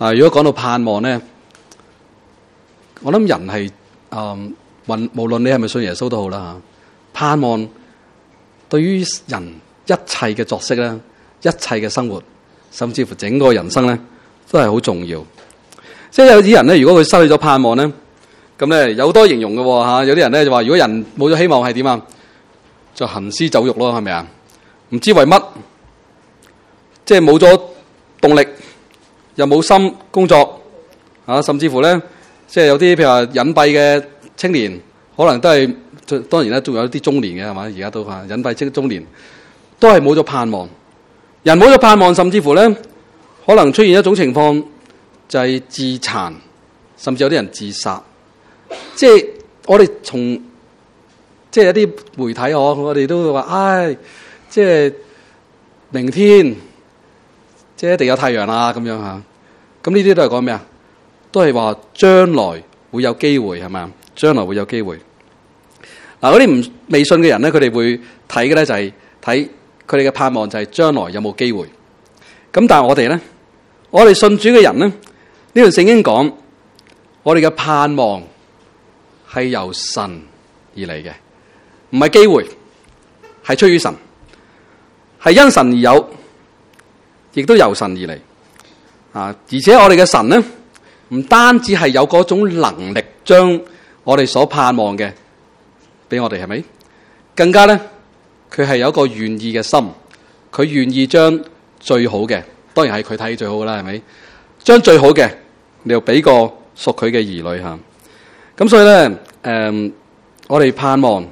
如果講到盼望咧，我諗人係無論你係咪信耶穌都好啦嚇，盼望對於人一切嘅作息咧，一切嘅生活，甚至乎整個人生咧，都係好重要。即係有啲人咧，如果佢失去咗盼望咧，咁咧有好多形容嘅嚇。有啲人咧就話，如果人冇咗希望係點啊？就行屍走肉咯，係咪啊？唔知為乜，即係冇咗動力，又冇心工作啊，甚至乎咧，即係有啲譬如話隱蔽嘅青年，可能都係當然咧，仲有啲中年嘅係嘛？而家都嚇隱蔽中年，都係冇咗盼望。人冇咗盼望，甚至乎咧，可能出現一種情況，就係自殘，甚至有啲人自殺。即係我哋從即係一啲媒體我哋都會話，唉，即係明天即係一定有太陽啦咁樣嚇。咁呢啲都係講咩啊？都係話將來會有機會係嘛？將來會有機會。嗱，嗰啲唔未信嘅人咧，佢哋會睇嘅咧就係睇佢哋嘅盼望就係將來有冇機會。咁但係我哋咧，我哋信主嘅人咧，呢段聖經講，我哋嘅盼望係由神而嚟嘅，唔係機會，係出於神，係因神而有，亦都由神而嚟。而且我哋嘅神咧，唔單止係有嗰種能力將我哋所盼望嘅俾我哋，係咪？更加咧，佢係有一個願意嘅心，佢願意將最好嘅，當然係佢睇最好噶啦，係咪？將最好嘅，你又俾個屬佢嘅兒女吓。咁所以咧，我哋盼望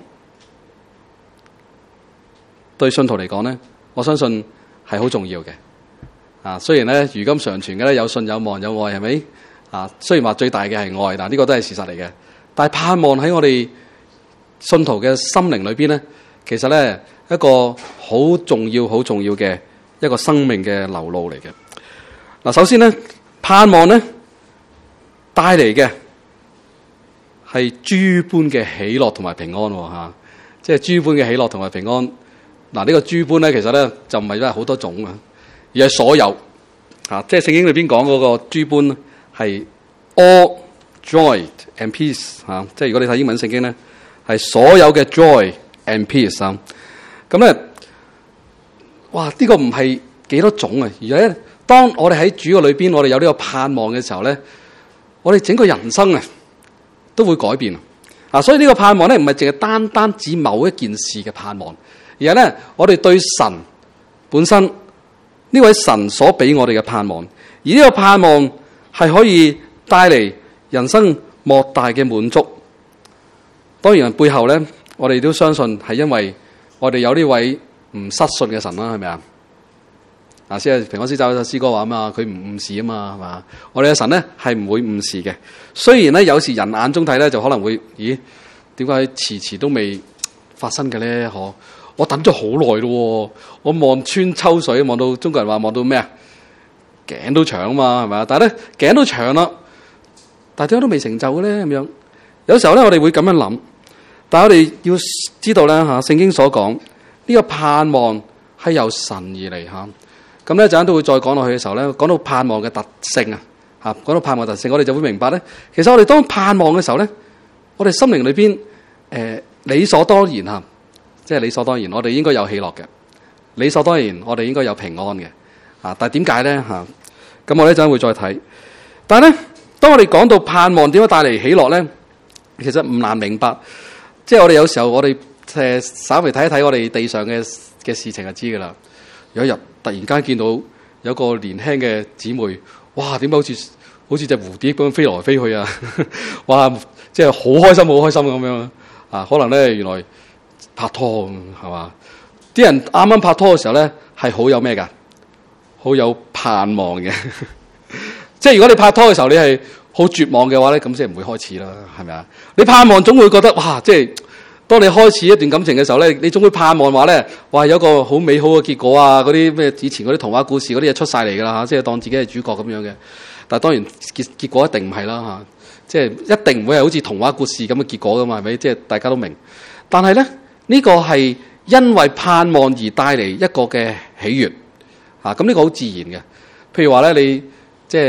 對信徒嚟講咧，我相信係好重要嘅。雖然咧，如今常傳嘅咧有信有望有愛，係咪？雖然話最大嘅係愛，嗱呢個都係事實嚟嘅。但係盼望喺我哋信徒嘅心靈裏邊咧，其實咧一個好重要、好重要嘅一個生命嘅流露嚟嘅。嗱，首先咧，盼望咧帶嚟嘅係諸般嘅喜樂同埋平安吓，即係諸般嘅喜樂同埋平安。嗱，呢個諸般咧，其實咧就唔係話好多種啊，而係所有吓，即係聖經裏邊講嗰個諸般係 all joy and peace 吓，即係如果你睇英文聖經咧，係所有嘅 joy and peace 啊。咁咧，哇！呢個唔係幾多種啊，而係咧，當我哋喺主嘅裏邊，我哋有呢個盼望嘅時候咧，我哋整個人生啊都會改變啊。所以呢個盼望咧，唔係淨係單單指某一件事嘅盼望，而係咧，我哋對神本身呢位神所俾我哋嘅盼望，而呢個盼望係可以帶嚟人生莫大嘅滿足。當然背後咧，我哋都相信係因為我哋有呢位唔失信嘅神啦，係咪啊？先係平安詩集有首詩歌話啊嘛，佢唔誤事啊嘛，係嘛？我哋嘅神咧係唔會誤事嘅。雖然咧有時人眼中睇咧就可能會，咦？點解遲遲都未發生嘅咧？我等咗好耐咯，我望穿秋水，望到中國人話望到咩啊？頸都長啊嘛，係咪啊？但係咧頸都長啦，但係點解都未成就嘅咧？咁樣有時候咧，我哋會咁樣諗，但係我哋要知道咧吓，聖經所講呢個盼望係由神而嚟吓。咁咧陣間都會再講落去嘅時候咧，講到盼望嘅特性啊，吓講到盼望特性，我哋就會明白咧，其實我哋當盼望嘅時候咧，我哋心靈裏邊理所當然吓，即係理所當然，我哋應該有喜樂嘅，理所當然，我哋應該有平安嘅，但係點解咧吓？咁我呢陣會再睇，但係咧，當我哋講到盼望點樣帶嚟喜樂咧，其實唔難明白，即係我哋有時候我哋稍微睇一睇我哋地上嘅事情就知噶啦。有一日突然間見到有個年輕嘅姊妹，哇！點解好似隻蝴蝶咁樣飛來飛去啊？哇！即係好開心，好開心咁樣啊！可能咧原來拍拖係嘛？啲人啱啱拍拖嘅時候咧係好有咩噶？好有盼望嘅。即係如果你拍拖嘅時候你係好絕望嘅話咧，咁即係唔會開始啦，係咪啊？你盼望總會覺得哇！即係當你開始一段感情嘅時候咧，你總會盼望話咧，哇！有一個好美好嘅結果啊！嗰啲咩以前嗰啲童話故事嗰啲嘢出晒嚟噶啦嚇，即係當自己係主角咁樣嘅。但係當然結果一定唔係啦嚇，即係一定唔會係好似童話故事咁嘅結果噶嘛，係咪？即係大家都明。但係咧呢個係因為盼望而帶嚟一個嘅喜悅啊！咁呢個好自然嘅。譬如話咧，你即係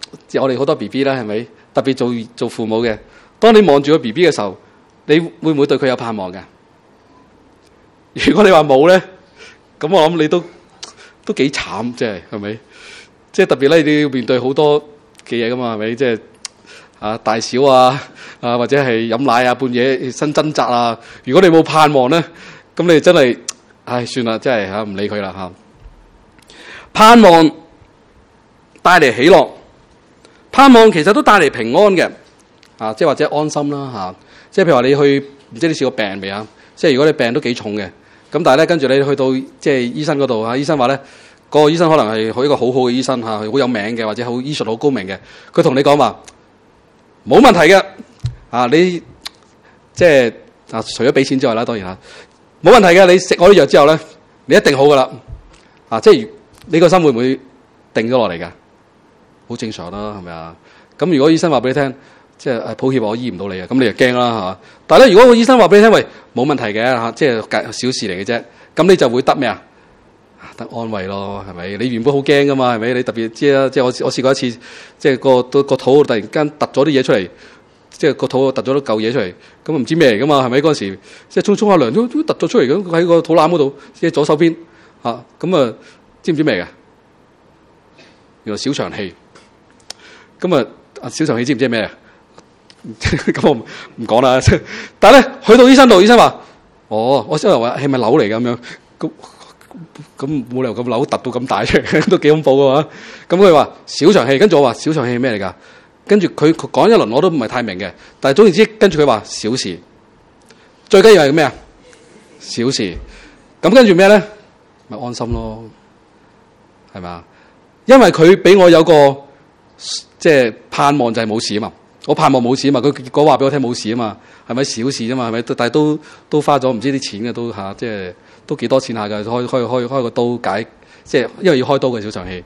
即係我哋好多 BB 啦，係咪？特別做父母嘅，當你望住個 BB 嘅時候，你會唔會對佢有盼望嘅？如果你話冇咧，咁我諗你都幾慘，即係咪？即係特別咧，你要面對好多嘅嘢噶嘛，係咪？即係大小或者係飲奶半夜新掙扎啊。如果你冇盼望咧，咁你真係算啦，真係唔理佢啦。盼望帶嚟喜樂，盼望其實都帶嚟平安嘅即係或者安心啦即係譬如話你去，唔知你試過病未啊？即係如果你病都幾重嘅，咁但係咧跟住你去到即係醫生嗰度醫生話咧，嗰個醫生可能係一個好好嘅醫生好有名嘅，或者醫術好高明嘅，佢同你講話冇問題嘅你即係除咗俾錢之外啦，當然冇問題嘅，你食我啲藥之後咧，你一定好噶啦即係你個心會唔會定咗落嚟噶？好正常啦，係咪啊？咁如果醫生話俾你聽，即係抱歉我醫唔到你啊，咁你就驚啦，係嘛？但係咧，如果個醫生話俾你聽，喂，冇問題嘅即係小事嚟嘅啫，咁你就會得咩啊？得安慰咯，係咪？你原本好驚噶嘛，係咪？你特別知啦，即係我試過一次，即係個肚突然間突咗啲嘢出嚟，即係個肚突咗嚿嘢出嚟，咁唔知咩嚟噶嘛，係咪？嗰陣時即係沖沖下涼都突咗出嚟咁，喺個肚腩嗰度，即係左手邊咁知唔知咩嘅？原來小腸氣。咁小腸氣知唔知咩啊？咁我唔講啦。但係咧，去到醫生度，醫生話：我先話係咪瘤嚟咁樣？咁冇理由咁瘤突到咁大出嚟，都幾恐怖噶嘛。咁佢話小腸氣，跟住我話小腸氣係咩嚟㗎？跟住佢講一輪我都唔係太明嘅，但係總言之，跟住佢話小事，最緊要係咩啊？小事。咁跟住咩咧？咪安心咯，係咪啊？因為佢俾我有個即係盼望就係冇事啊嘛，我盼望冇事啊嘛，佢結果話俾我聽冇事啊嘛，係咪小事啫嘛？係咪？但係都花咗唔知啲錢嘅都即係都幾多錢下㗎，開個刀解，即係因為要開刀嘅小腸氣。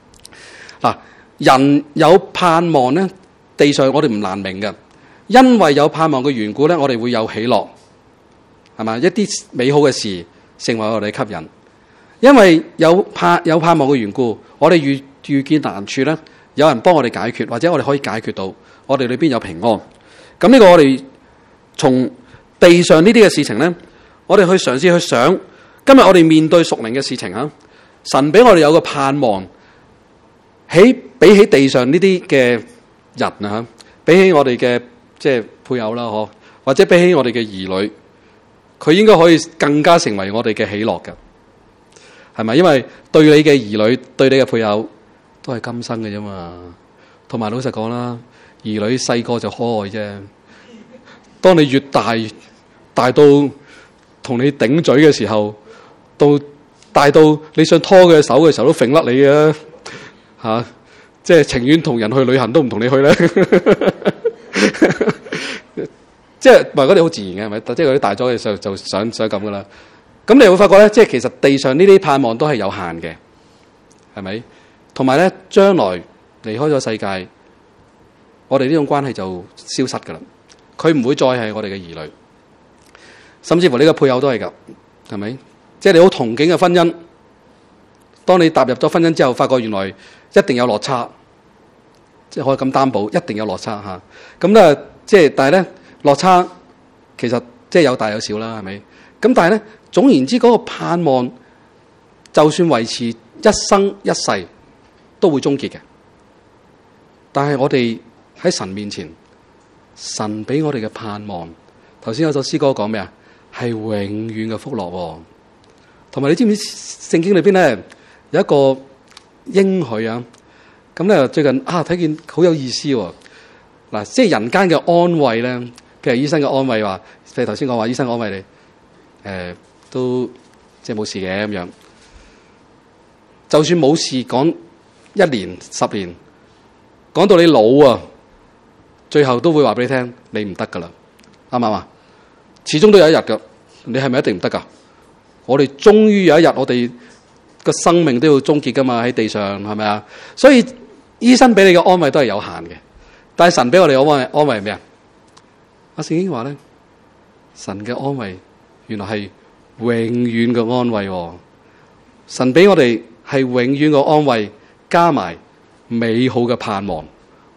人有盼望咧，地上我哋唔難明嘅，因為有盼望嘅緣故咧，我哋會有喜樂，係嘛？一啲美好嘅事成為我哋吸引，因為有盼望嘅緣故，我哋遇見難處咧，有人幫我哋解決，或者我哋可以解決到，我哋裏邊有平安。咁呢個我哋從地上呢啲嘅事情咧，我哋去嘗試去想，今日我哋面對屬靈嘅事情神俾我哋有個盼望。比起地上呢啲嘅人比起我哋嘅即係配偶啦，或者比起我哋嘅兒女，佢應該可以更加成為我哋嘅喜樂嘅，係咪？因為對你嘅兒女，對你嘅配偶都係今生嘅啫嘛。同埋老實講啦，兒女細個就可愛啫，當你越大到同你頂嘴嘅時候，大到你想拖佢嘅手嘅時候都揈甩你嘅。即係情願同人去旅行都唔同你去咧，即係唔係嗰啲好自然嘅，係咪？即係嗰啲大咗嘅時候就想咁噶啦。咁你會發覺咧，即係其實地上呢啲盼望都係有限嘅，係咪？同埋咧，將來離開咗世界，我哋呢種關係就消失噶啦。佢唔會再係我哋嘅兒女，甚至乎你嘅配偶都係噶，係咪？即係你好憧憬嘅婚姻，當你踏入咗婚姻之後，發覺原來一定有落差，即係可以咁擔保，一定有落差咁咧，即係但係咧，落差其實即係有大有小啦，係咪？咁但係咧，總言之，嗰個盼望就算維持一生一世，都會終結嘅。但係我哋喺神面前，神俾我哋嘅盼望，頭先有首詩歌講咩啊？係永遠嘅福樂。同埋你知唔知聖經裏邊咧有一個應許啊？咁咧最近睇見好有意思喎。嗱，即係人間嘅安慰咧，譬如醫生嘅安慰話，譬如頭先講話醫生安慰你，都即係冇事嘅咁樣。就算冇事，講1年、10年，講到你老啊，最後都會話俾你聽，你唔得噶啦，啱唔啱啊？始終都有一日噶，你係咪一定唔得噶？我哋終於有一日，我哋個生命都要終結噶嘛，喺地上係咪啊？所以醫生俾你嘅安慰都係有限嘅，但係神俾我哋安慰係咩啊？聖經話咧，神嘅安慰原來係永遠嘅安慰。神俾我哋係永遠嘅安慰，加埋美好嘅盼望。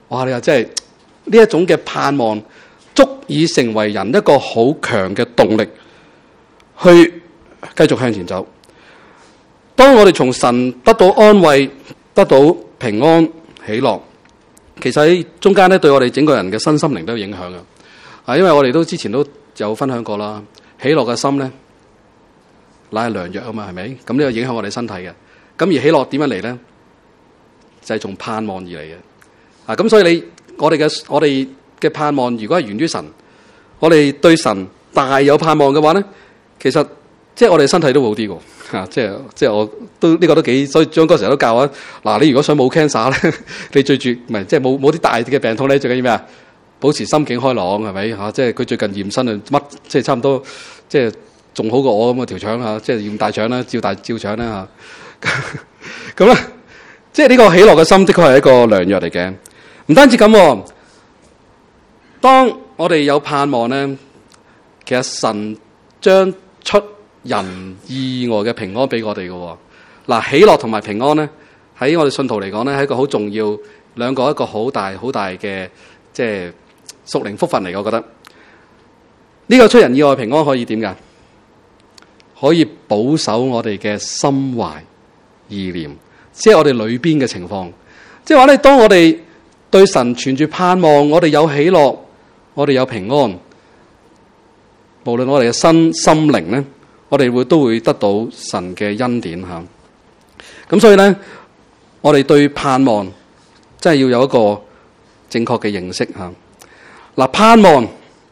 哇！你話真係呢一種嘅盼望，足以成為人一個好強嘅動力，去繼續向前走。當我哋從神得到安慰、得到平安、喜樂，其實喺中間咧，對我哋整個人嘅身心靈都有影響嘅。因為我哋都之前都有分享過啦，喜樂嘅心咧，乃係良藥啊嘛，係咪？咁呢個影響我哋身體嘅。咁而喜樂點樣嚟咧？就係從盼望而嚟嘅。咁所以我哋嘅盼望，如果係源於神，我哋對神大有盼望嘅話咧，其實即係我哋身體都好啲嘅。即係我都呢個都幾，所以張哥成日都教我嗱，你如果想冇 cancer 咧，你最住唔係即係冇啲大嘅病痛咧，最緊要咩啊？保持心境開朗係咪嚇？即係佢最近驗身啊，乜即係差唔多，即係仲好過我咁嘅條腸嚇，即係驗大腸啦，照腸啦嚇。咁咧，即係呢個喜樂嘅心，的確係一個良藥嚟嘅。唔單止咁，當我哋有盼望咧，其實神將出人意外嘅平安俾我哋嘅。嗱，喜樂同埋平安咧，喺我哋信徒嚟講咧，係一個好重要，兩個一個好大嘅即係屬靈福分嚟。我覺得呢個出人意外平安可以點㗎？可以保守我哋嘅心懷意念，即係我哋裏邊嘅情況。即係話咧，當我哋對神存住盼望，我哋有喜樂，我哋有平安，無論我哋嘅心靈咧，我哋都會得到神嘅恩典吓。咁所以咧，我哋對盼望真係要有一個正確嘅認識吓。嗱，盼望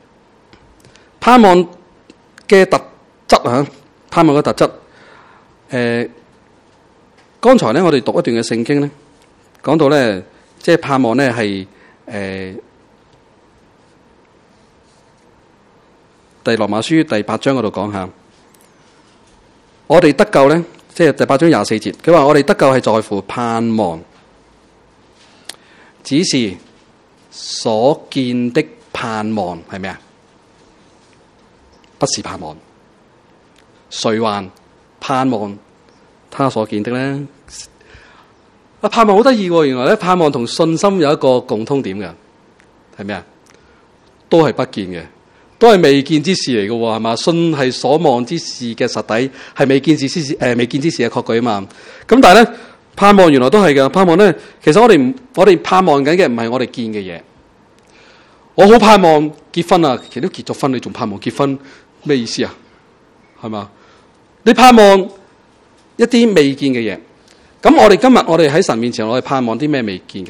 嘅特質吓，盼望嘅特質。剛才咧我哋讀一段嘅聖經咧，講到咧，即係盼望咧係第羅馬書第8章嗰度講下。我哋得救咧，即係第8章24節，佢話我哋得救係在乎盼望，只是所見的盼望係咩啊？不是盼望，誰還盼望他所見的咧？盼望好得意喎，原來咧盼望同信心有一個共通點嘅，係咩啊？都係不見嘅。都係未見之事嚟嘅，係嘛？信係所望之事嘅實底，係未見之事嘅確據啊嘛。咁但係咧，盼望原來都係嘅。盼望咧，其實我哋盼望緊嘅唔係我哋見嘅嘢。我好盼望結婚啊，其實都結咗婚，你仲盼望結婚，咩意思啊？係嘛？你盼望一啲未見嘅嘢。咁我哋今日我哋喺神面前，我哋盼望啲咩未見嘅？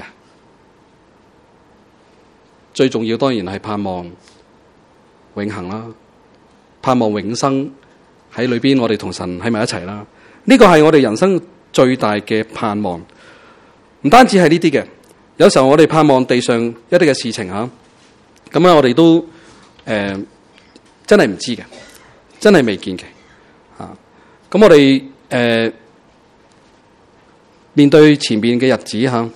最重要當然係盼望永恆啦，盼望永生喺裏邊，我哋同神喺埋一齊啦。呢個係我哋人生最大嘅盼望。唔單止係呢啲嘅，有時候我哋盼望地上一啲嘅事情吓，咁啊我哋都真係唔知嘅，真係未見嘅吓。咁我哋面對前面嘅日子吓，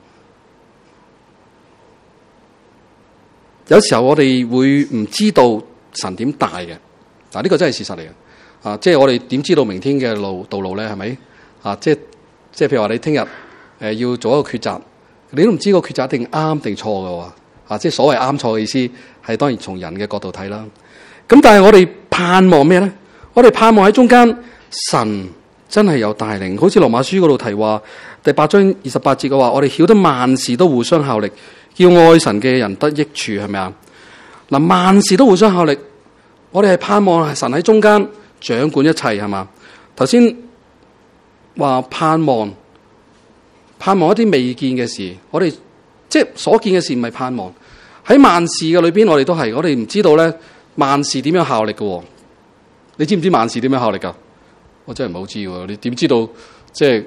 有時候我哋會唔知道神點帶嘅，嗱呢個真係事實嚟嘅，即係我哋點知道明天嘅道路咧？係咪？即係譬如話你聽日要做一個抉擇，你都唔知個抉擇一定啱定錯嘅喎，即係所謂啱錯嘅意思係當然從人嘅角度睇啦。咁但係我哋盼望咩咧？我哋盼望喺中間神真係有帶領，好似羅馬書嗰度提話第8章28節嘅話，我哋曉得萬事都互相效力，叫愛神嘅人得益處，係咪啊？嗱，萬事都互相效力，我哋係盼望神喺中間掌管一切，係嘛？頭先話盼望一啲未見嘅事，我哋即係所見嘅事唔係盼望，喺萬事嘅裏邊，我哋都係，我哋唔知道咧萬事點樣效力嘅。你知唔知萬事點樣效力噶？我真係唔好知喎，你點知道即係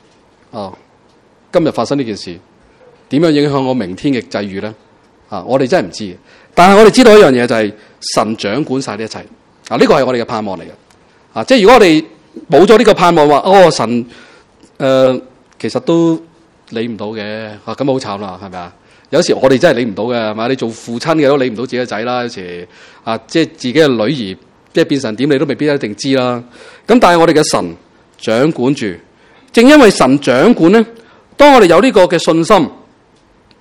今日發生呢件事點樣影響我明天嘅際遇咧？我哋真係唔知，但係我哋知道一樣嘢就係神掌管晒呢一切。呢個係我哋嘅盼望嚟嘅。即係如果我哋冇咗呢個盼望，話神其實都理唔到嘅，咁好慘啦，係咪啊？有時我哋真係理唔到嘅，係嘛？你做父親嘅都理唔到自己嘅仔啦，有時即係自己嘅女兒即係變成點，你都未必一定知啦。咁但係我哋嘅神掌管住，正因為神掌管咧，當我哋有呢個嘅信心，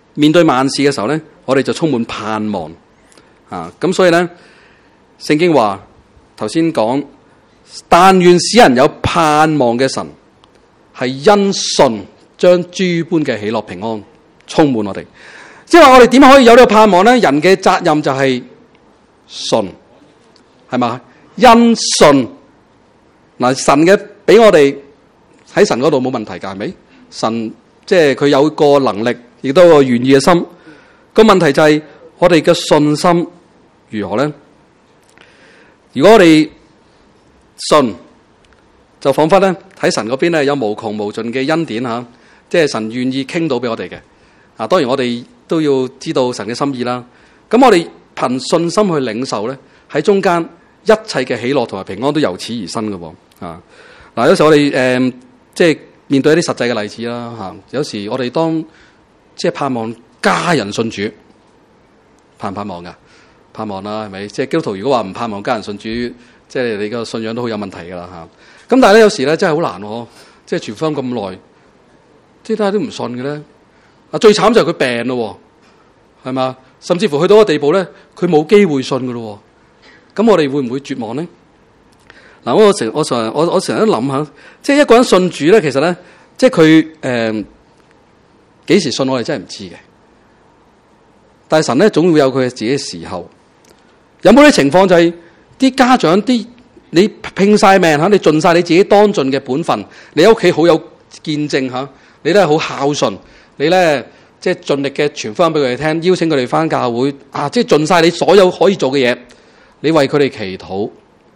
面對萬事嘅時候咧，我哋就充滿盼望啊！咁所以咧，聖經話頭先講，但願使人有盼望嘅神，係因信將諸般嘅喜樂平安充滿我哋。即係話我哋點可以有呢個盼望咧？人嘅責任就係信，係嘛？因信嗱，神嘅俾我哋喺神嗰度冇問題㗎，係咪？神即係佢有個能力，亦都有個願意嘅心。個問題就係我哋嘅信心如何咧？如果我哋信，就彷彿咧喺神嗰邊咧有無窮無盡嘅恩典嚇，即係神願意傾到俾我哋嘅。啊，當然我哋都要知道神嘅心意啦。咁我哋憑信心去領受咧，喺中間一切嘅喜樂同埋平安都由此而生嘅喎。啊，嗱，有時我哋即係面對一啲實際嘅例子啦嚇。有時我哋當即係盼望家人信主，盼唔盼望㗎？盼望啦，係咪？即係基督徒如果話唔盼望家人信主，即係你個信仰都好有問題㗎啦嚇。咁但係咧有時咧真係好難喎，即係傳福音咁耐，即係大家都唔信嘅咧。啊，最慘就係佢病咯，係嘛？甚至乎去到個地步咧，佢冇機會信㗎咯。咁我哋會唔會絕望咧？嗱，我成日都諗下，即係一個人信主咧，其實咧，即係佢幾時信我哋真係唔知嘅。但係神咧總會有佢自己嘅時候。有冇啲情況就係啲家長你拼晒命嚇，你盡晒你自己當盡嘅本分，你喺屋企好有見證嚇，你咧好孝順，你咧即係盡力嘅傳福音俾佢哋聽，邀請佢哋返教會啊，即係盡晒你所有可以做嘅嘢，你為佢哋祈禱，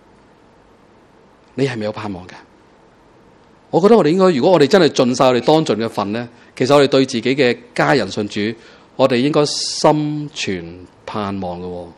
你係咪有盼望嘅？我覺得我哋應該，如果我哋真係盡晒我哋當盡嘅份咧，其實我哋對自己嘅家人信主，我哋應該心存盼望嘅喎。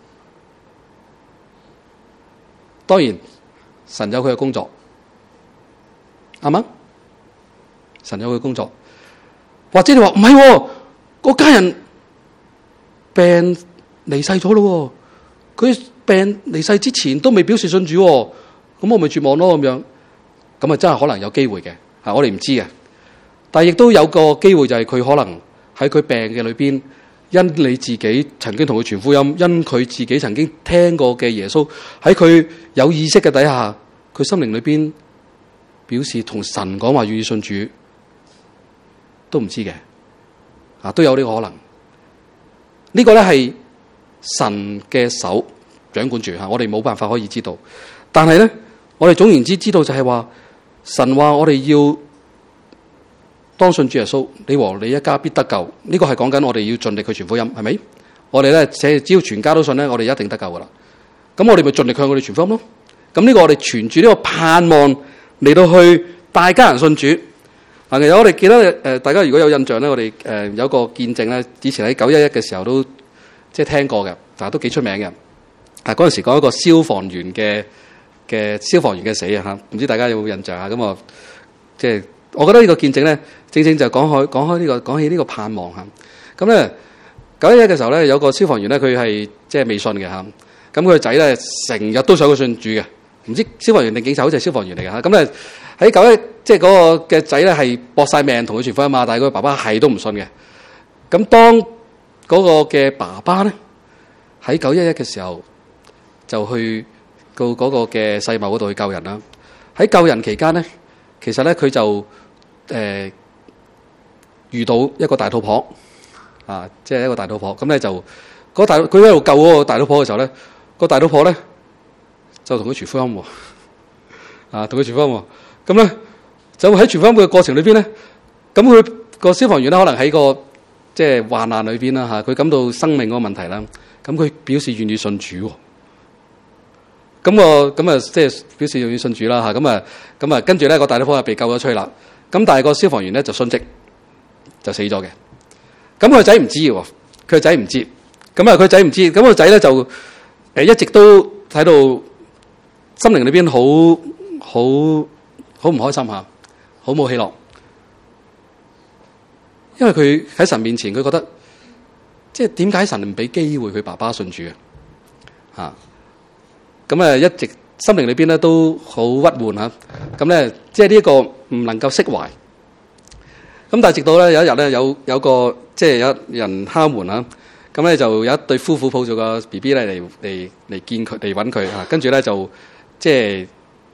當然，神有佢嘅工作，啱嗎？神有佢嘅工作，或者你話唔係，個家人病離世咗咯，佢病離世之前都未表示信主，咁我咪絕望咯咁樣，咁啊真係可能有機會嘅，我哋唔知嘅，但係亦都有個機會就係佢可能喺佢病嘅裏邊。因你自己曾經同佢傳福音，因佢自己曾經聽過嘅耶穌，喺佢有意識嘅底下，佢心靈裏邊表示同神講話願意信主，都唔知嘅，都有呢個可能。呢個咧係神嘅手掌管住吓，我哋冇辦法可以知道。但係咧，我哋總言之知道就係話，神話我哋要當信主耶穌，你和你一家必得救。呢個係講緊我哋要盡力去傳福音，係咪？我哋咧只要全家都信咧，我哋一定得救噶啦。咁我哋咪盡力向佢哋傳福音咯。咁呢個我哋存住呢個盼望嚟到去帶家人信主。其實我哋記得大家如果有印象咧，我哋有個見證咧，以前喺911嘅時候都即係聽過嘅，但係都幾出名嘅。嗰陣時講一個消防員嘅消防員嘅死啊嚇，唔知大家有冇印象啊？咁啊，即係。我覺得呢個見證咧，正正就講起呢個盼望嚇。咁咧911嘅時候咧，有個消防員咧，佢係即係未信嘅嚇。咁佢個仔咧成日都想佢信主嘅，唔知消防員定警察，好似係消防員嚟嘅嚇。咁咧喺911即係嗰個嘅仔咧係搏晒命同佢傳福音嘛，但係佢爸爸係都唔信嘅。咁當嗰個嘅爸爸咧喺911嘅時候就去到嗰個嘅世貿嗰度去救人啦。喺救人期間咧，其實咧佢就遇到一個大肚婆啊，即係一個大肚婆。咁咧就佢喺度救嗰個大肚婆嘅時候咧，個大肚婆咧就同佢傳福音喎，同佢傳福音喎。咁咧就喺傳福音嘅過程裏邊咧，咁佢個消防員咧可能喺個即係患難裏邊啦嚇，佢感到生命嗰個問題啦，咁佢表示願意信主喎。咁啊即係表示願意信主啦嚇，咁啊跟住咧個大肚婆就被救咗出去啦。咁但係個消防員咧就殉職，就死咗嘅。咁佢個仔唔知喎，佢個仔唔知。咁啊佢仔唔知，咁個仔咧就一直都喺度心靈裏邊好唔開心嚇，好冇喜樂。因為佢喺神面前，佢覺得即係點解神唔俾機會佢爸爸信主啊？咁啊一直心靈裏邊咧都好鬱悶嚇。咁咧即係呢一個唔能夠釋懷。 咁但係直到咧有一日咧有個即係有人敲門啊，咁咧就有一對夫婦抱住個 BB 咧嚟見佢嚟揾佢啊，跟住咧就即係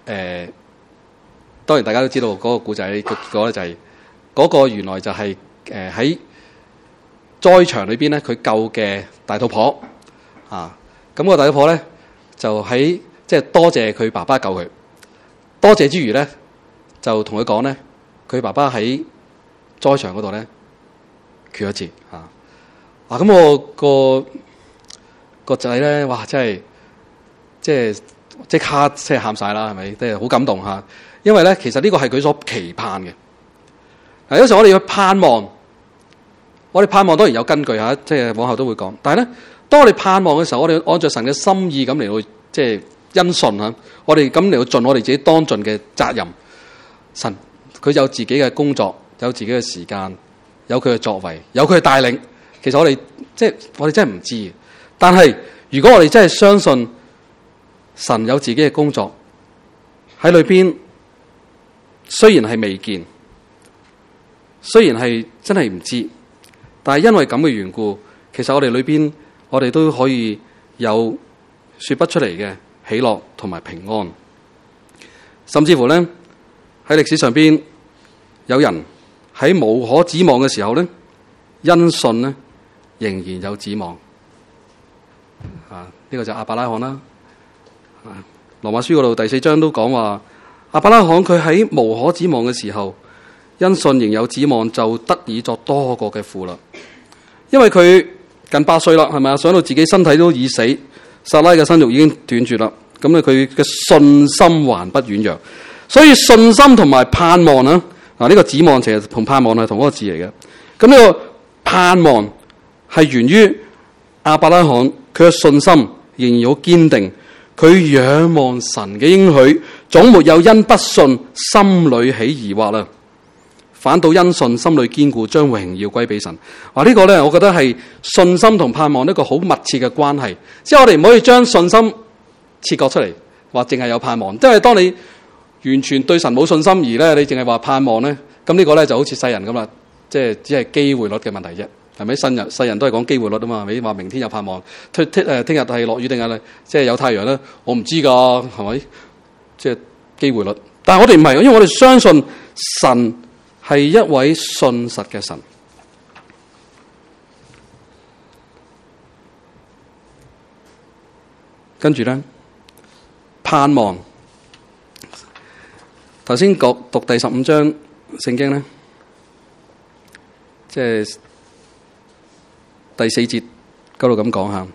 當然大家都知道嗰個故仔結果咧就係嗰個原來就係喺災場裏邊咧佢救嘅大肚婆啊，咁個大肚婆咧就喺即係多謝佢爸爸救佢，多謝之餘咧就同佢講咧佢爸爸喺災場嗰度咧缺咗字啊！咁我個仔咧，哇！真係即刻即係喊晒啦，係咪？即係好感動嚇，因為咧其實呢個係佢所期盼嘅。嗱，有時候我哋要盼望，我哋盼望當然有根據嚇，即係往後都會講。但係咧，當我哋盼望嘅時候，我哋按照神嘅心意咁嚟到即係因信嚇，我哋咁嚟到盡我哋自己當盡嘅責任。神佢有自己嘅工作。有自己嘅時間，有佢嘅作為，有佢嘅帶領。其實我哋真係唔知。但係如果我哋真係相信神有自己嘅工作喺裏邊，雖然係未見，雖然係真係唔知，但係因為咁嘅緣故，其實我哋裏邊我哋都可以有說不出嚟嘅喜樂同埋平安。甚至乎咧喺歷史上邊有人喺無可指望嘅時候咧，因信咧仍然有指望。呢個就係亞伯拉罕啦。羅馬書嗰度第4章都講話，亞伯拉罕佢喺無可指望嘅時候，因信仍有指望，就得以作多國嘅父啦。因為佢近8歲啦，係咪啊？想到自己身體都已死，撒拉嘅生育已經斷絕啦。咁咧佢嘅信心還不軟弱，所以信心同埋盼望啊。呢個指望其實同盼望係同一個字嚟嘅。咁呢個盼望係源於亞伯拉罕，佢嘅信心仍然好堅定，佢仰望神嘅應許，總沒有因不信心裏起疑惑啦，反倒因信心裏堅固，將榮耀歸俾神。呢個咧，我覺得係信心同盼望一個好密切嘅關係。即係我哋唔可以將信心切割出嚟，話淨係有盼望。因為當你完全對神冇信心而咧，你淨係話盼望咧，咁呢個咧就好似世人咁啦，即係只係機會率嘅問題啫，係咪？世人都係講機會率啊嘛，係咪？話明天有盼望，聽日係落雨定係即係有太陽咧，我唔知㗎，係咪？即係機會率。但係我哋唔係，因為我哋相信神係一位信實嘅神。跟住咧，盼望。頭先讀第15章聖經咧，即係第4節嗰度咁講下，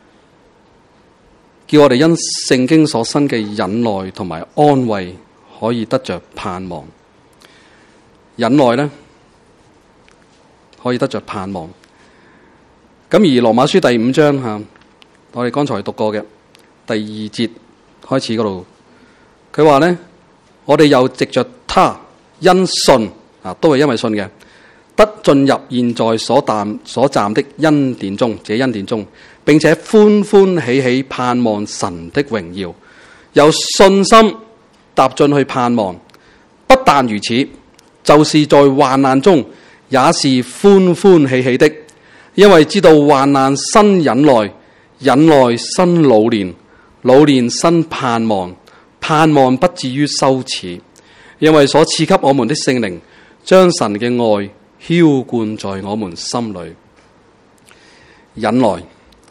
叫我哋因聖經所生嘅忍耐同埋安慰，可以得着盼望。忍耐咧，可以得着盼望。咁而羅馬書第5章吓，我哋剛才讀過嘅第2節開始嗰度，佢話咧。我哋又藉着他因信都係因為信嘅，得進入現在所站的恩典中，這恩典中，並且歡歡喜喜盼望神的榮耀，由信心踏進去盼望。不但如此，就是在患難中也是歡歡喜喜的，因為知道患難生忍耐，忍耐生老練，老練生盼望。盼望不至於羞恥，因為所賜給我們的聖靈，將神嘅愛澆灌在我們心裏。忍耐，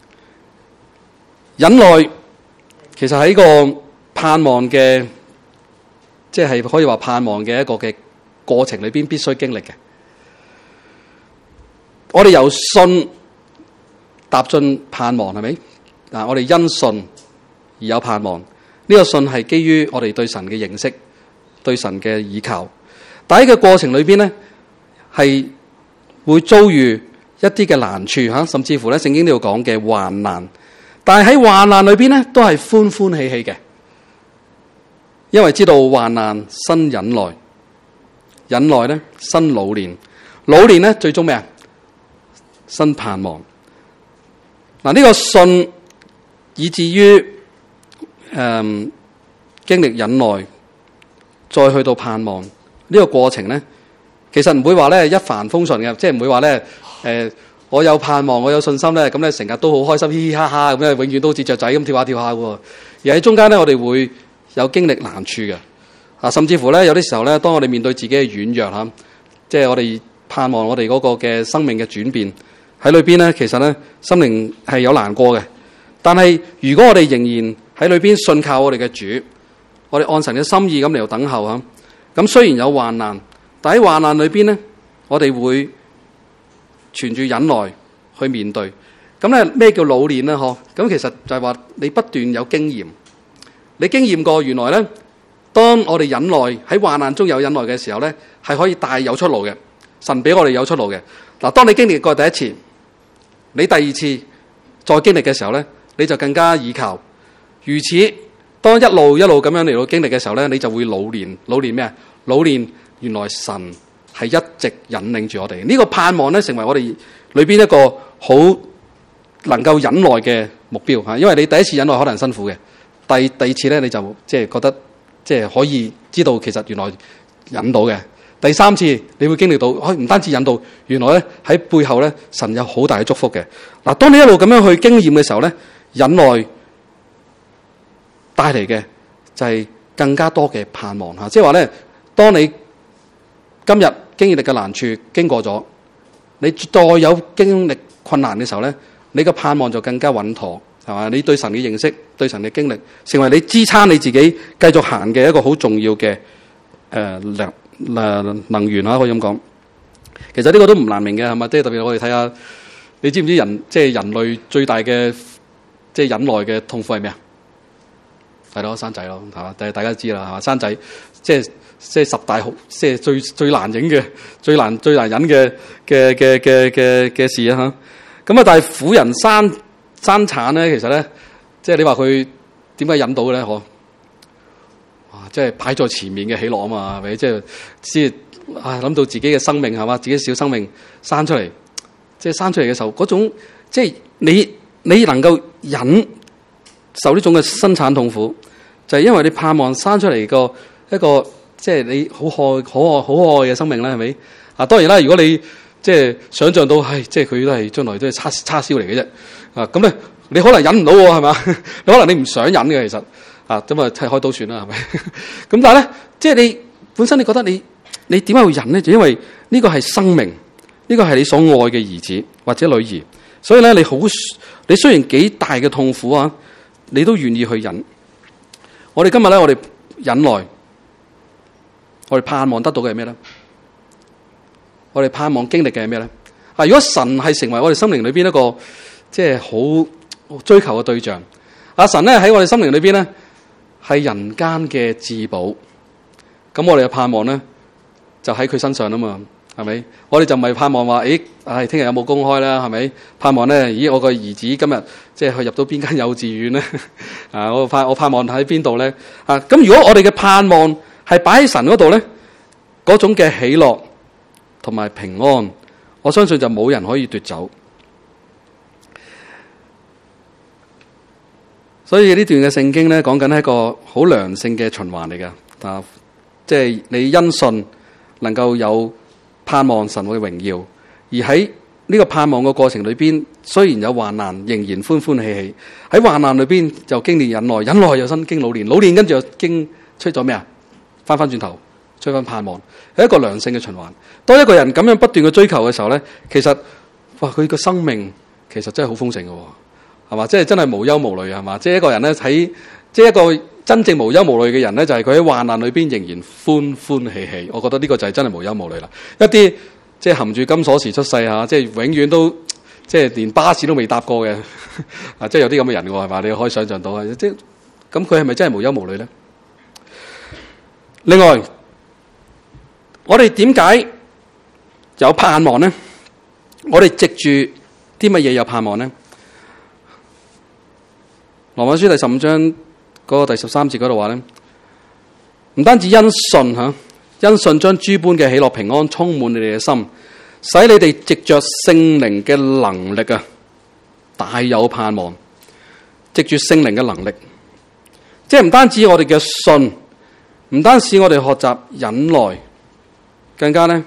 忍耐，其實喺個盼望嘅，即係可以話盼望嘅一個嘅過程裏邊必須經歷嘅。我哋由信踏進盼望，係咪？我哋因信而有盼望。呢個信係基於我哋對神嘅認識，對神嘅倚靠。但喺個過程裏邊咧，係會遭遇一啲嘅難處吓，甚至乎咧聖經呢度講嘅患難。但係喺患難裏邊咧，都係歡歡喜喜嘅，因為知道患難生忍耐，忍耐咧生老練，老練咧最終咩啊？生盼望。呢個信以至於經歷忍耐，再去到盼望呢個過程咧， 其實唔會話咧一帆風順嘅，即係唔會話咧我有盼望，我有信心咧，咁咧成日都好開心，嘻嘻哈哈咁咧，永遠都好似雀仔咁跳下跳下喎。而喺中間咧，我哋會有經歷難處嘅，甚至乎咧有啲時候咧，當我哋面對自己嘅軟弱嚇，即係我哋盼望我哋嗰個嘅生命嘅轉變喺裏邊咧，其實咧心靈係有難過嘅。但係如果我哋仍然喺裏邊信靠我哋嘅主，我哋按神嘅心意咁嚟到等候嚇，咁雖然有患難，但喺患難裏邊咧，我哋會存住忍耐去面對。咁咧咩叫老練咧？嗬，咁其實就係話你不斷有經驗，你經驗過原來咧，當我哋忍耐喺患難中有忍耐嘅時候咧，係可以大有出路嘅。神俾我哋有出路嘅。嗱，當你經歷過第一次，你第二次再經歷嘅時候咧，你就更加倚靠。如此，當一路咁樣嚟到經歷嘅時候咧，你就會老練。老練咩啊？老練原來神係一直引領住我哋。呢個盼望咧，成為我哋裏邊一個好能夠忍耐嘅目標嚇。因為你第一次忍耐可能辛苦嘅，第二次咧你就即係覺得即係可以知道其實原來忍到嘅。第三次你會經歷到，唔單止忍到，原來咧喺背後咧神有好大嘅祝福嘅。嗱，當你一路咁樣去經驗嘅時候咧，忍耐帶嚟嘅就係更加多嘅盼望嚇。即係話咧，當你今日經歷嘅難處經過咗，你再有經歷困難嘅時候咧，你嘅盼望就更加穩妥，係嘛？你對神嘅認識、對神嘅經歷，成為你支撐你自己繼續行嘅一個好重要嘅能源可以咁講。其實呢個都唔難明嘅，係嘛？即係特別我哋睇下，你知唔知即係人類最大嘅即係忍耐嘅痛苦係咩啊？係咯，生仔咯，係嘛？大家都知啦，係嘛？生仔即係十大即係最難影嘅、最難忍嘅事啊！嚇咁啊！但係婦人生產咧，其實咧，即係你話佢點解忍到咧？嗬！即係擺在前面嘅喜樂啊嘛，係咪？即係先諗到自己嘅生命係嘛，自己小生命生出嚟，即係生出嚟嘅時候嗰種，即係你能夠忍受呢種嘅生產痛苦，就係因為你盼望生出嚟一個即係你好可愛嘅生命啦，係咪？啊，當然啦，如果你即係想像到係即係佢都係將來都係叉燒嚟嘅啫，咁咧你可能忍唔到喎，係嘛？你可能你唔想忍嘅其實。咁啊，開刀算啦，係咪？咁但係咧，即係你本身你覺得你點解會忍咧？就因為呢個係生命，呢個係你所愛嘅兒子或者女兒，所以咧你雖然幾大嘅痛苦啊，你都願意去忍。我哋今日咧，我哋忍耐，我哋盼望得到嘅係咩咧？我哋盼望經歷嘅係咩咧？如果神係成為我哋心靈裏邊一個即係好追求嘅對象，神咧喺我哋心靈裏邊咧，係人間嘅至寶，咁我哋嘅盼望咧就喺佢身上啊嘛，係咪？我哋就唔係盼望話，聽日有冇公開啦，係咪？盼望咧，我個兒子今日即係去入到邊間幼稚園咧？我盼望喺邊度咧？咁如果我哋嘅盼望係擺喺神嗰度咧，嗰種嘅喜樂同埋平安，我相信就冇人可以奪走。所以呢段嘅聖經咧，講緊係一個好良性嘅循環嚟嘅，即係你因信能夠有盼望神嘅榮耀，而喺呢個盼望嘅過程裏邊，雖然有患難，仍然歡歡喜喜。喺患難裏邊就經歷忍耐，忍耐又新經老練，老練跟住又經出咗咩啊？翻轉頭，追翻盼望，係一個良性嘅循環。當一個人咁樣不斷嘅追求嘅時候咧，其實佢個生命其實真係好豐盛嘅。係嘛？即係真係無憂無慮係嘛？即係一個人咧即係一個真正無憂無慮嘅人咧，就係佢喺患難裏邊仍然歡歡喜喜。我覺得呢個就係真係無憂無慮啦。一啲即係含住金鎖匙出世嚇，即係永遠都即係連巴士都未搭過嘅即係有啲咁嘅人喎，係嘛？你可以想像到啊！即係咁，佢係咪真係無憂無慮咧？另外，我哋點解有盼望咧？我哋藉住啲乜嘢有盼望咧？羅馬書第15章嗰個第13節嗰度話咧，唔單止因信因信將諸般嘅喜樂平安充滿你哋嘅心，使你哋藉着聖靈嘅能力大有盼望。藉住聖靈嘅能力，即係唔單止我哋嘅信，唔單止我哋學習忍耐，更加咧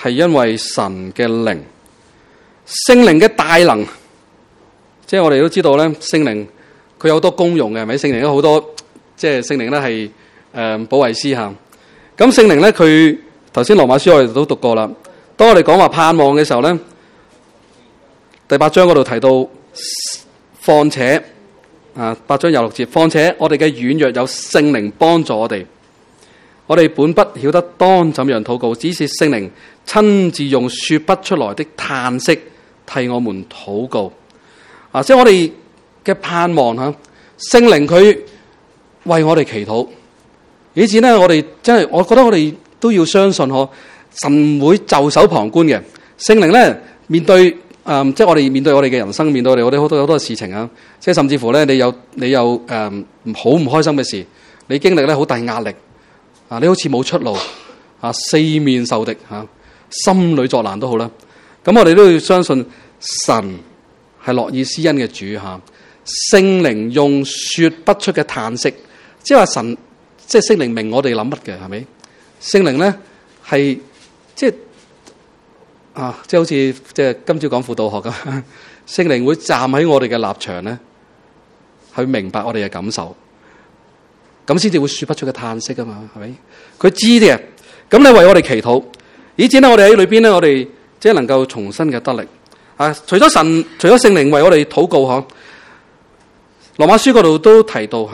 係因為神嘅靈，聖靈嘅大能。即係我哋都知道咧，聖靈佢有好多功用嘅，係咪？聖靈有好多，即係聖靈咧係保惠師嚇。咁聖靈咧，佢頭先羅馬書我哋都讀過啦。當我哋講話盼望嘅時候咧，第8章嗰度提到，況且8章26節，況且我哋嘅軟弱有聖靈幫助我哋。我哋本不曉得當怎樣禱告，只是聖靈親自用說不出來的嘆息替我們禱告。即係我哋嘅盼望吓，聖靈佢為我哋祈禱，以至呢，我哋真係，我覺得我哋都要相信神唔會袖手旁觀嘅。聖靈咧面對即係我哋面對我哋嘅人生，面對我哋好多事情啊，即係甚至乎咧你有好唔開心嘅事，你經歷咧好大壓力你好似冇出路四面受敵心裏作難都好啦。咁我哋都要相信神係樂意施恩嘅主聖靈用說不出嘅嘆息，即係話神，即係聖靈明我哋諗乜嘅，係咪？聖靈咧係即係即係好似即係今朝講輔導學咁，聖靈會站喺我哋嘅立場咧，去明白我哋嘅感受，咁先至會說不出嘅嘆息啊嘛，係咪？佢知嘅，咁你為我哋祈禱，以至咧我哋喺裏邊咧，我哋即係能夠重新嘅得力。除咗神，除咗聖靈為我哋禱告羅馬書嗰度都提到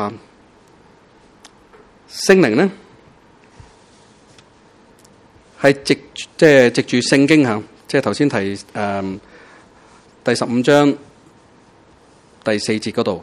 聖靈咧係藉住聖經即係頭先提第15章第4節嗰度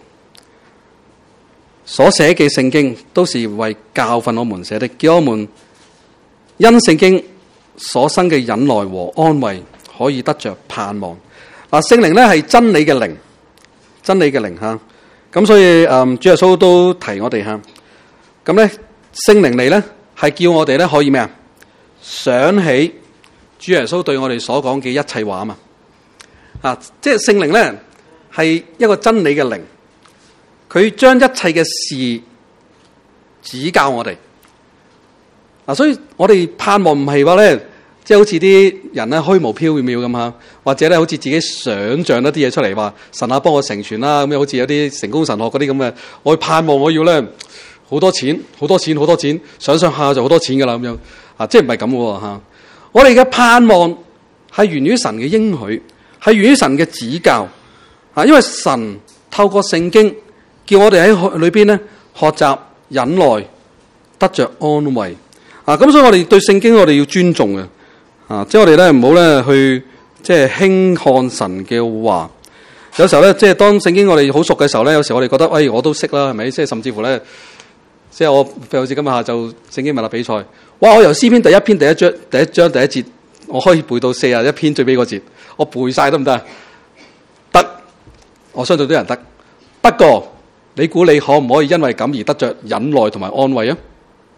所寫嘅聖經，都是為教訓我們寫的，叫我們因聖經所生嘅忍耐和安慰，可以得着盼望。聖靈咧係真理嘅靈，真理嘅靈咁所以主耶穌都提我哋咁咧聖靈嚟咧係叫我哋咧可以咩想起主耶穌對我哋所講嘅一切話嘛即係聖靈咧係一個真理嘅靈，佢將一切嘅事指教我哋所以我哋盼望唔係話咧。即係好似啲人咧虛無縹緲咁或者咧好似自己想像一啲嘢出嚟，話神幫我成全啦咁樣，好似有啲成功神學嗰啲咁嘅，我盼望我要咧好多錢，想下就好多錢噶啦咁樣即係唔係咁喎我哋嘅盼望係源於神嘅應許，係源於神嘅指教因為神透過聖經叫我哋喺裏邊咧學習忍耐，得着安慰咁所以我哋對聖經我哋要尊重嘅。即係我哋咧唔好咧去即係輕看神嘅話。有時候咧，即係當聖經我哋好熟嘅時候咧，有時候我哋覺得，我都識啦，係咪？即係甚至乎咧，即係我譬如好似今日下晝聖經問答比賽，哇！我由詩篇第一篇第一章第一節，我可以背到41篇最尾嗰節，我背晒得唔得？得，我相信都有人得。不過你估你可唔可以因為咁而得着忍耐同埋安慰啊？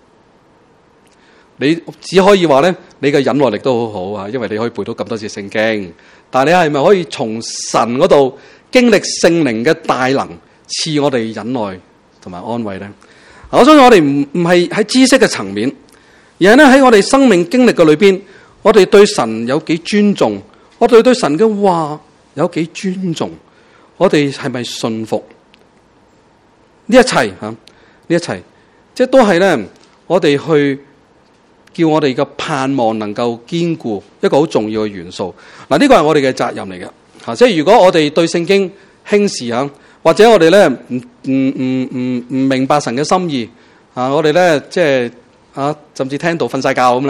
你只可以話咧，你嘅忍耐力都好好因為你可以背到咁多次聖經。但係你係咪可以從神嗰度經歷聖靈嘅大能，賜我哋忍耐同埋安慰咧？我相信我哋唔係喺知識嘅層面，而係咧喺我哋生命經歷嘅裏邊，我哋對神有幾尊重，我哋對神嘅話有幾尊重，我哋係咪信服？呢一切呢一切，即係都係咧，我哋去。叫我哋嘅盼望能夠堅固，一個好重要嘅元素。呢個係我哋嘅責任嚟嘅。即係如果我哋對聖經輕視或者我哋咧唔明白神嘅心意我哋咧即係甚至聽到瞓晒覺咁啦。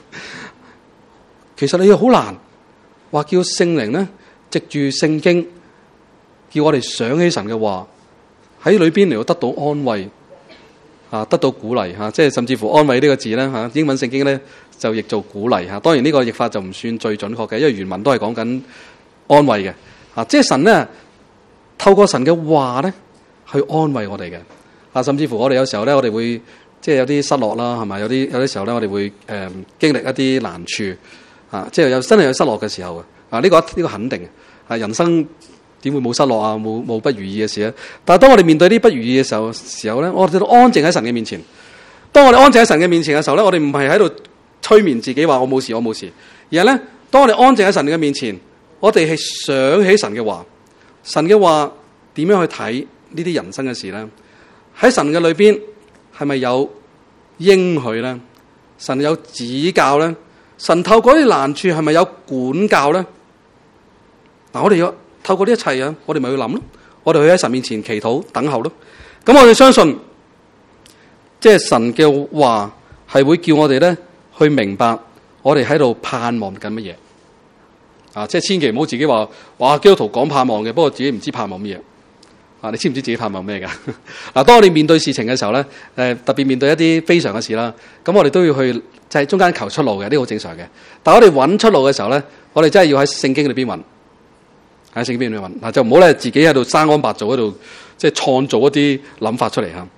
其實你好難話叫聖靈咧藉住聖經叫我哋想起神嘅話喺裏邊嚟到得到安慰。得到鼓勵即係甚至乎安慰呢個字咧英文聖經咧就譯做鼓勵當然呢個譯法就唔算最準確嘅，因為原文都係講緊安慰嘅即係神咧透過神嘅話咧去安慰我哋嘅甚至乎我哋有時候咧我哋會即係有啲失落啦，係咪？有啲時候咧我哋會經歷一啲難處即係真係有失落嘅時候呢個肯定人生。點會冇失落冇不如意嘅事咧？但係當我哋面對啲不如意嘅時候咧，我哋都安靜喺神嘅面前。當我哋安靜喺神嘅面前嘅時候咧，我哋唔係喺度催眠自己話我冇事，我冇事。而係咧，當我哋安靜喺神嘅面前，我哋係想起神嘅話，神嘅話點樣去睇呢啲人生嘅事咧？喺神嘅裏邊係咪有應許咧？神有指教咧？神透過啲難處係咪有管教咧？嗱，我哋要透過呢一切啊，我哋咪要諗咯，我哋去喺神面前祈禱等候咯。咁我哋相信，即係神嘅話係會叫我哋咧去明白我哋喺度盼望緊乜嘢啊！即係千祈唔好自己話，哇，基督徒講盼望嘅，不過自己唔知盼望乜嘢啊！你知唔知自己盼望咩噶？嗱，當我哋面對事情嘅時候咧，特別面對一啲非常嘅事啦，咁我哋都要去就係中間求出路嘅，呢個好正常嘅。但係我哋揾出路嘅時候咧，我哋真係要喺聖經裏邊揾，喺聖經裏邊揾嗱，就唔好咧自己喺度生安白造喺度，即係創造一啲諗法出嚟嚇。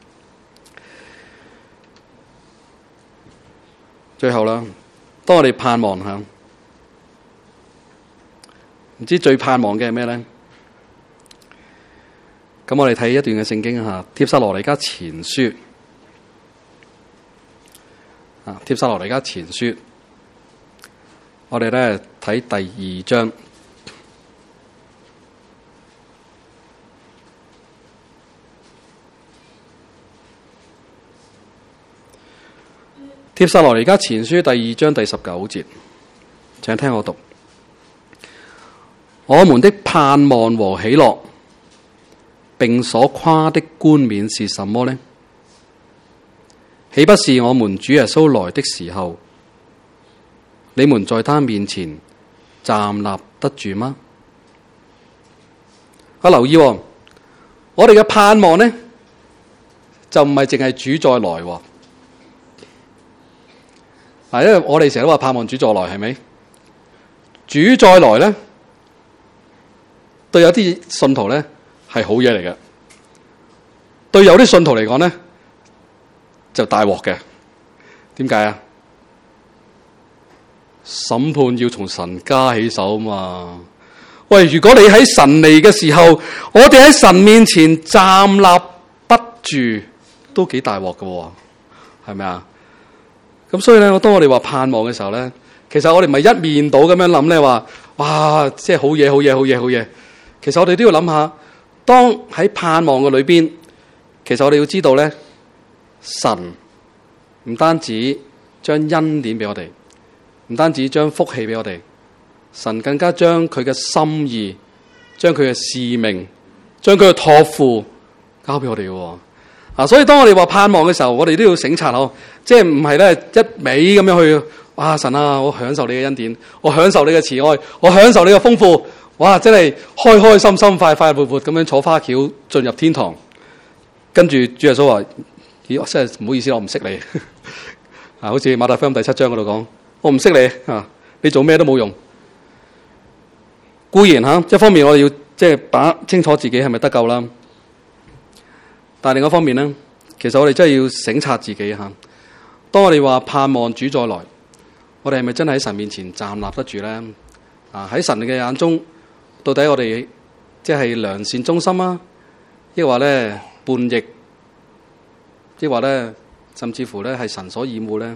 最後啦，當我哋盼望嚇，唔知最盼望嘅係咩咧？咁我哋睇一段嘅聖經嚇，帖撒羅尼迦前書啊，帖撒羅尼迦前書，我哋咧睇第2章。帖撒羅尼迦前書第2章第19節，請聽我讀：我們的盼望和喜樂，並所誇的冠冕是什麼呢？豈不是我們主耶穌來的時候，你們在他面前站立得住嗎？留意喎，我哋嘅盼望呢，就唔係淨係主再來喎。因為我哋成日都話盼望主再來，係咪？主再來咧，對有啲信徒咧係好嘢嚟嘅，對有啲信徒嚟講咧就大鑊嘅。點解啊？審判要從神家起手嘛。喂，如果你喺神嚟嘅時候，我哋喺神面前站立不住，都幾大鑊㗎，係咪啊？咁所以咧，當我哋話盼望嘅時候咧，其實我哋唔係一面倒咁樣諗咧，話哇，即係好嘢，好嘢，好嘢，好嘢。其實我哋都要諗下，當喺盼望嘅裏邊，其實我哋要知道咧，神唔單止將恩典俾我哋，唔單止將福氣俾我哋，神更加將佢嘅心意、將佢嘅使命、將佢嘅託付交俾我哋嘅。啊，所以當我哋話盼望嘅時候，我哋都要省察咯，即係唔係咧一味咁樣去，哇，神啊，我享受你嘅恩典，我享受你嘅慈愛，我享受你嘅豐富，哇，真係開開心心、快快活活咁樣坐花轎進入天堂。跟住主耶穌話：咦，真係唔好意思，我唔識你。啊，好似馬太福音第7章嗰度講，我唔識你啊，你做咩都冇用。固然嚇，一方面我哋要即係把清楚自己係咪得救啦。但另一方面咧，其實我哋真係要省察自己嚇。當我哋話盼望主再來，我哋係咪真係喺神面前站立得住咧？啊，喺神嘅眼中，到底我哋即係良善忠心啊，抑或咧叛逆，抑或咧甚至乎咧係神所厭惡咧？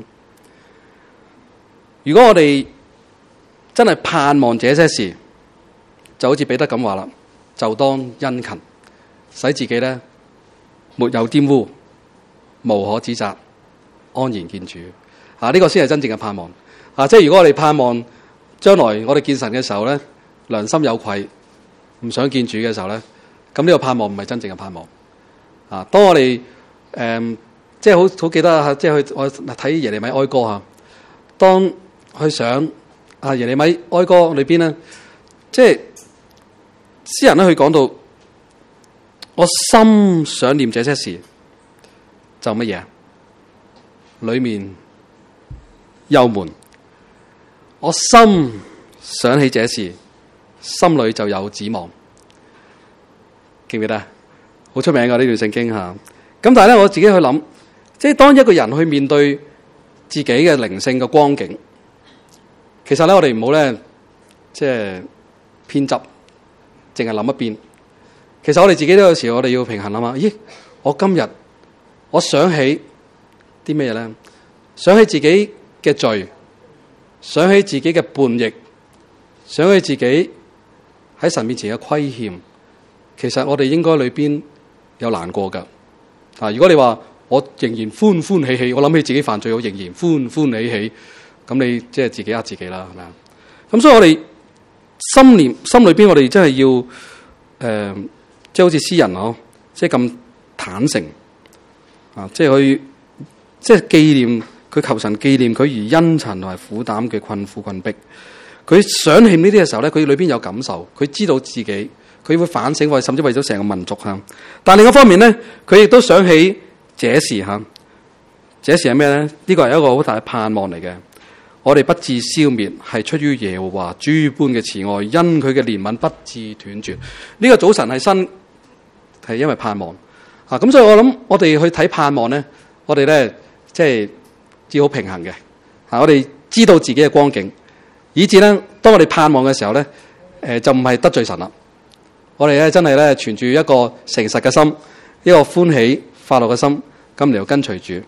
如果我哋真係盼望這些事，就好似彼得咁話啦，就當殷勤，使自己咧沒有玷污，無可指責，安然見主。啊，呢個先係真正嘅盼望。啊，即係如果我哋盼望將來我哋見神嘅時候咧，良心有愧，唔想見主嘅時候咧，咁呢個盼望唔係真正嘅盼望。啊，當我哋即係好記得即係我睇耶利米哀歌嚇，當去想耶利米哀歌裏邊咧，即係詩人咧去講到，我心想念這些事，就乜嘢？裏面憂悶。我心想起這事，心裏就有指望。記唔記得？好出名㗎呢段聖經嚇。咁但係咧，我自己去諗，即係當一個人去面對自己嘅靈性嘅光景，其實咧我哋唔好咧，即係偏執，淨係諗一邊。其實我哋自己都有時，我哋要平衡啊嘛。咦，我今日我想起啲咩咧？想起自己嘅罪， 想起自己嘅叛逆，想起自己喺神面前嘅虧欠，其實我哋應該裏邊有難過噶。如果你話我仍然歡歡喜喜，我諗起自己犯罪，我仍然歡歡喜喜，咁你即係自己呃自己啦，係咪啊？咁所以我哋心裏邊，我哋真係要即係好似詩人嗬，即係咁坦誠即係去即係紀念佢，求神紀念佢而殷勤同埋苦膽嘅困苦困迫。佢想起呢啲嘅時候咧，佢裏邊有感受，佢知道自己，佢會反省，甚至為咗成個民族吓。但另一方面咧，佢亦都想起這時吓，這時係咩咧？呢個係一個好大嘅盼望嚟嘅。我哋不致消滅，係出於耶和華諸般嘅慈愛，因佢嘅憐憫不致斷絕。呢個早晨係新，係因為盼望咁所以我諗，我哋去睇盼望咧，我哋咧即係要好平衡嘅我哋知道自己嘅光景，以至咧，當我哋盼望嘅時候咧，就唔係得罪神啦。我哋咧真係咧存住一個誠實嘅心，一個歡喜快樂嘅心，咁嚟到跟隨主。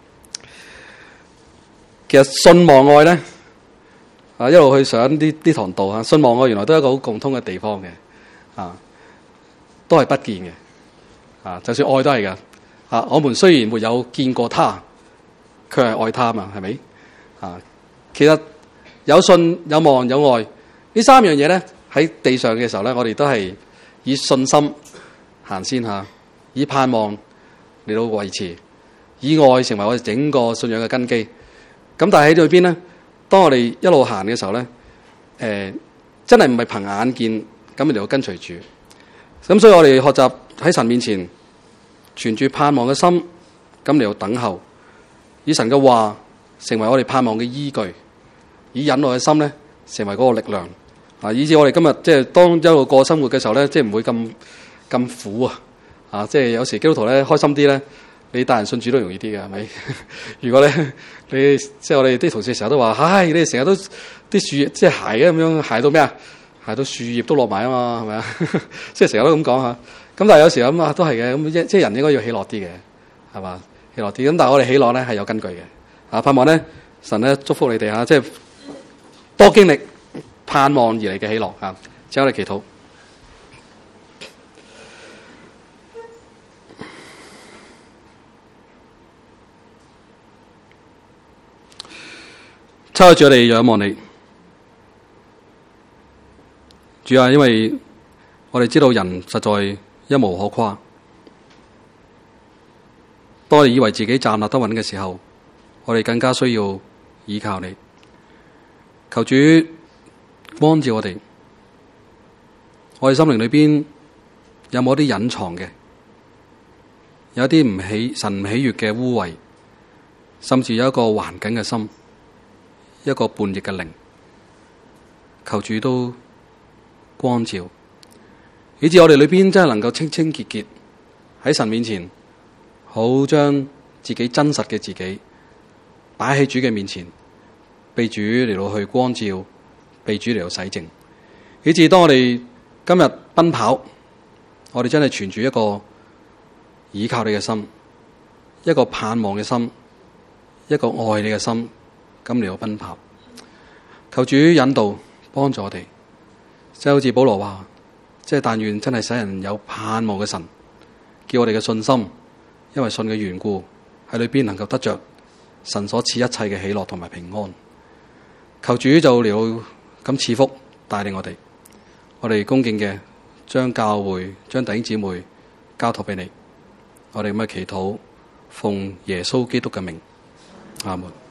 其實信望愛咧，一路去上啲堂道信望愛原來都係一個好共通嘅地方嘅，都係不見嘅，就算愛都係噶，我們雖然沒有見過他，卻係愛他嘛，係咪？其實有信有望有愛呢三樣嘢咧，喺地上嘅時候咧，我哋都係以信心行先吓，以盼望嚟到維持，以愛成為我哋整個信仰嘅根基。咁但係喺裏邊咧，當我哋一路行嘅時候咧，真係唔係憑眼見咁嚟到跟隨主。咁所以我哋學習喺神面前存住盼望嘅心，咁嚟到等候，以神嘅話成為我哋盼望嘅依據，以忍耐嘅心咧成為嗰個力量，以至我哋今日即係當一路過生活嘅時候咧，即係唔會咁苦即係有時基督徒咧開心啲咧，你帶人信主都容易啲嘅，係咪？如果咧你即係我哋啲同事成日都話，唉，你哋成日都啲樹葉即係鞋咁樣鞋到咩啊？鞋到樹葉都落埋啊嘛，係咪啊？即係成日都咁講吓。咁但係有時咁都係嘅，咁即係人應該要喜樂啲嘅，係嘛？喜樂啲。咁但係我哋喜樂咧係有根據嘅。盼望咧神咧祝福你哋即係多經歷盼望而嚟嘅喜樂請我哋祈禱。抽住我哋仰望你，主啊，因為我哋知道人實在一無可誇，當我哋以為自己站立得穩嘅時候，我哋更加需要依靠你。求主光照我哋，我哋心靈裏邊有冇一啲隱藏嘅，有一啲神唔喜悅嘅污穢，甚至有一個頑梗嘅心，一個叛逆嘅靈，求主都光照，以致我哋裏邊真係能夠清清潔潔喺神面前，好將自己真實嘅自己擺喺主嘅面前，被主嚟到去光照，被主嚟到洗淨，以致當我哋今日奔跑，我哋真係存住一個倚靠你嘅心，一個盼望嘅心，一個愛你嘅心，咁嚟到奔跑。求主引導幫助我哋，即係好似保羅話，即係但願真係使人有盼望嘅神，叫我哋嘅信心因為信嘅緣故喺裏邊能夠得着神所賜一切嘅喜樂同埋平安。求主就嚟到咁賜福帶領我哋恭敬嘅將教會將弟兄姊妹交託俾你，我哋咁嘅祈禱奉耶穌基督嘅名，阿門。